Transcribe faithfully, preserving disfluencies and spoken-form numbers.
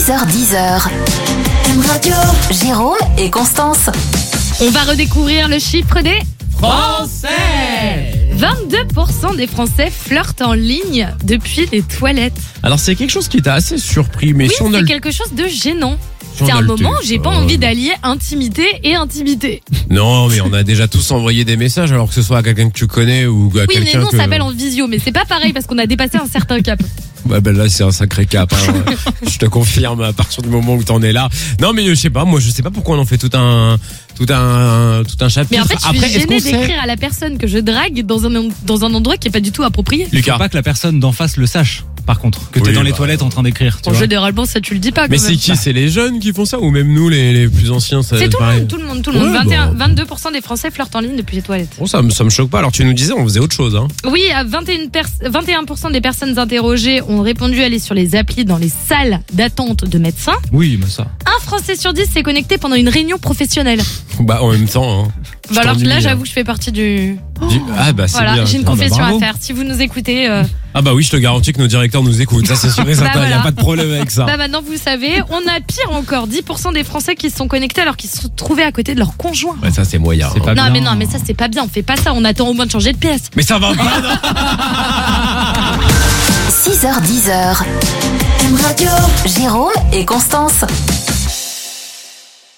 six heures dix. M Radio. Jérôme et Constance. On va redécouvrir le chiffre des Français. vingt-deux pour cent des Français flirtent en ligne depuis les toilettes. Alors c'est quelque chose qui t'a assez surpris, mais Oui, si on a c'est le... quelque chose de gênant. si on C'est a un le moment où j'ai pas téléphone. envie d'allier intimité et intimité. Non, mais on a déjà tous envoyé des messages, alors que ce soit à quelqu'un que tu connais ou à Oui, mais quelqu'un nous on que... s'appelle en visio, mais c'est pas pareil parce qu'on a dépassé un certain cap. Ouais, ben là c'est un sacré cap, hein. Je te confirme à partir du moment où t'en es là. Non, mais je sais pas, moi je sais pas pourquoi on en fait tout un tout un tout un chapitre. Mais en fait, je suis Après, est-ce gênée qu'on sait d'écrire à la personne que je drague dans un, dans un endroit qui est pas du tout approprié. Il Lucas. faut pas que la personne d'en face le sache, par contre. Que t'es Oui, dans les bah. toilettes en train d'écrire. Tu Bon, vois. généralement, ça tu le dis pas. Mais quand c'est même. qui? C'est les jeunes qui font ça ou même nous les, les plus anciens? ça- C'est tout le pareil. monde, tout le monde, tout le monde. Ouais, vingt et un, bah. vingt-deux pour cent des Français flirtent en ligne depuis les toilettes. Bon, ça me ça me choque pas. Alors tu nous disais on faisait autre chose, hein. Oui, à vingt et un pers- vingt et un pour cent des personnes interrogées ont répondu aller sur les applis dans les salles d'attente de médecins. Oui, mais ça. Un Français sur dix s'est connecté pendant une réunion professionnelle. Bah en même temps. Hein. Je Bah alors t'ennuie, là, hein. j'avoue que je fais partie du. Du- Ah bah c'est Voilà, bien. j'ai une Ah bah, confession bravo. à faire. Si vous nous écoutez, euh, Ah bah oui, je te garantis que nos directeurs nous écoutent. Ça c'est sûr et certain. Bah Il y a voilà. pas de problème avec ça. bah maintenant vous le savez. On a pire encore, dix pour cent des Français qui se sont connectés alors qu'ils se sont trouvés à côté de leur conjoint. Ouais, ça c'est moyen. C'est hein. pas Non bien. mais non, mais ça c'est pas bien. On fait pas ça. On attend au moins de changer de pièce. Mais ça va pas. non six heures dix. M Radio. Jérôme et Constance.